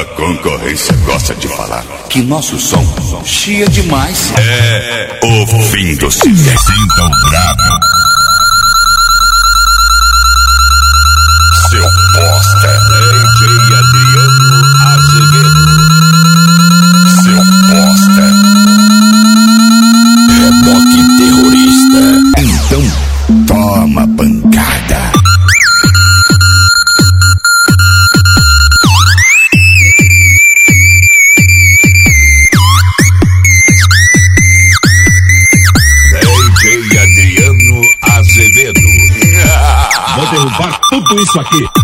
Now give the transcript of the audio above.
A concorrência gosta de falar que nosso som chia demais. É o fim do ciclo. Sinta o brabo. Seu bosta. DJ Adriano Azevedo. Seu bosta. Reboque terrorista. Então, toma pancada. DJ Adriano Azevedo. Vou derrubar tudo isso aqui.